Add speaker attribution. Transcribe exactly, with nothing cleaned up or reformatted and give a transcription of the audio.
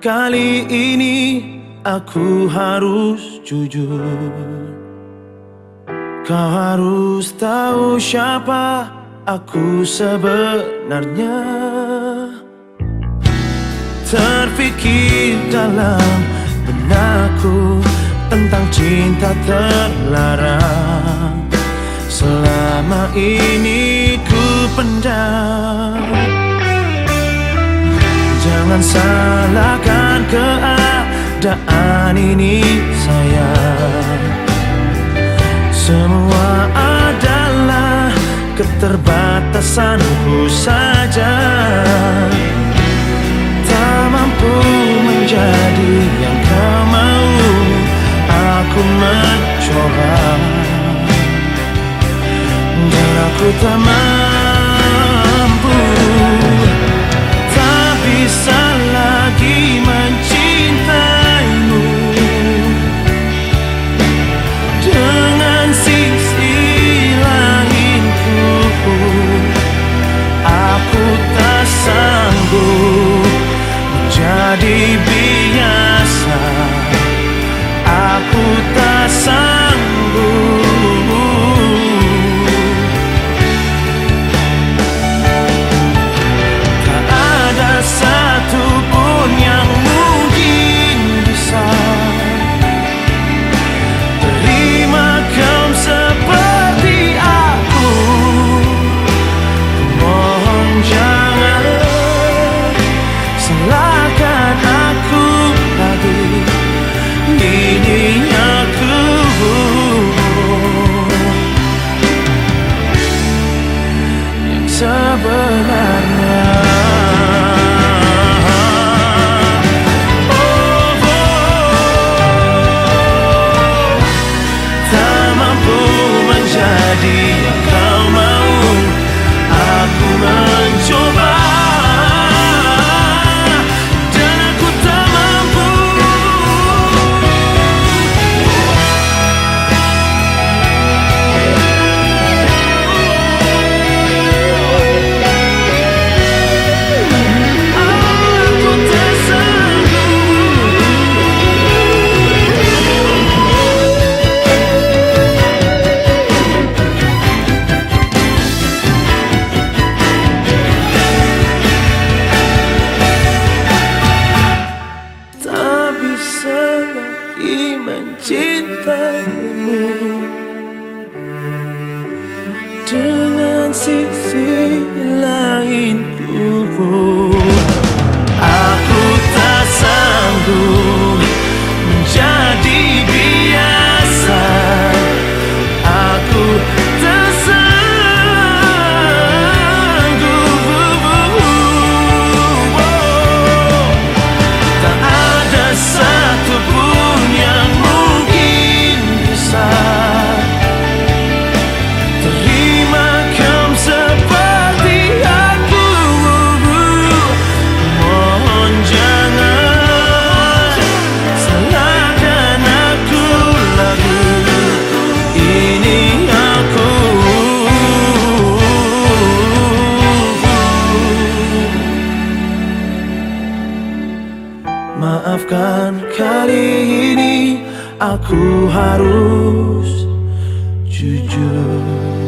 Speaker 1: kali ini aku harus jujur. Kau harus tahu siapa aku sebenarnya. Terfikir dalam benakku tentang cinta terlarang. Selama ini ku pendam. Jangan salahkan keadaan ini sayang. Semua adalah keterbatasanku saja. Tak mampu menjadi yang kau mau. Aku mencoba dan aku tak mampu. Tak bisa lagi mencintaimu dengan sisi lainku. Aku tak sanggup menjadi biasa. Aku tak sanggup. Sebenarnya oh, oh, tak mampu menjadi yang kau mau. Aku mencoba dan aku tak mampu. Mencintaimu dengan sisi lainku. Aku tak sanggup menjadi biasa. Aku tak sanggup. Tak ada satupun yang terima kau seperti aku. Mohon jangan salahkan aku lagi. Ini aku. Maafkan kali ini aku harus jujur.